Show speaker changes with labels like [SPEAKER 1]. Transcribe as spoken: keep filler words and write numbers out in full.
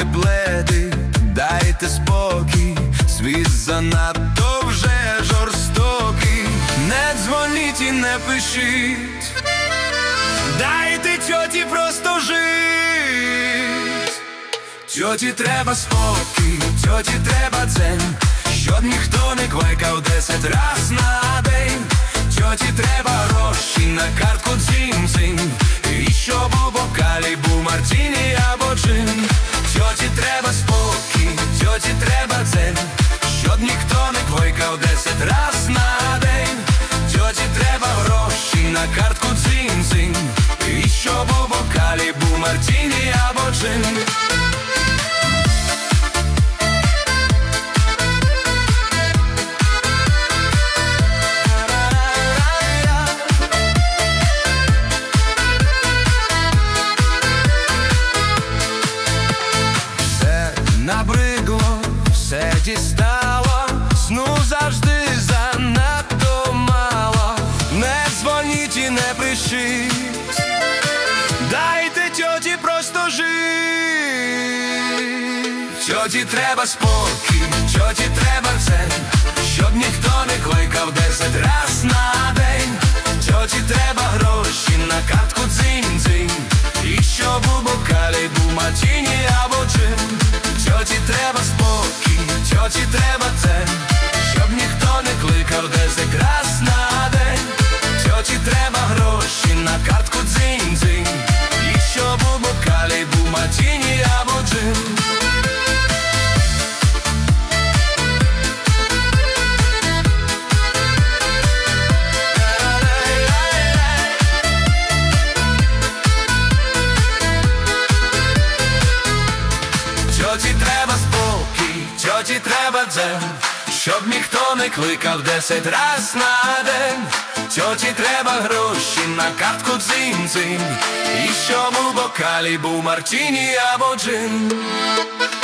[SPEAKER 1] дайте пледи, дайте спокій, світ занадто вже жорстокий. Не дзвоніть і не пишіть, дайте тьоті просто жить. Тьоті треба спокій, тьоті треба дзен, щоб ніхто не квайкав десять раз на день. Тьоті треба гроші на картку дзінь-дзінь, і щоб у бокалі був мартіні або джин. Тьоті треба спокій, тьоті треба дзен, щоб ніхто не квайкав десять раз на день. Тьоті треба гроші на картку дзінь-дзінь, і щоб у бокалі був мартіні або джин. Набридло, все дістало, сну завжди занадто мало. Не дзвоніть і не пишіть, дайте тьоті просто жить. Тьоті треба спокій, тьоті треба дзен, щоб ніхто не кликав десять раз на день. Тьоті треба гроші на картку дзинь-дзинь, і щоб у бокалі був мартіні або джин. Тьоті треба спокій, тьоті треба дзен, щоб ніхто не кликав десять раз на день. Тьоті треба гроші на картку дзинь-дзинь, і щоб у бокалі був мартіні або джин. Тьоті треба спокій, тьоті треба дзен, щоб ніхто не кликав десять раз на день. Тьоті треба гроші на картку дзинь-дзинь, і щоб у бокалі був мартіні або джин.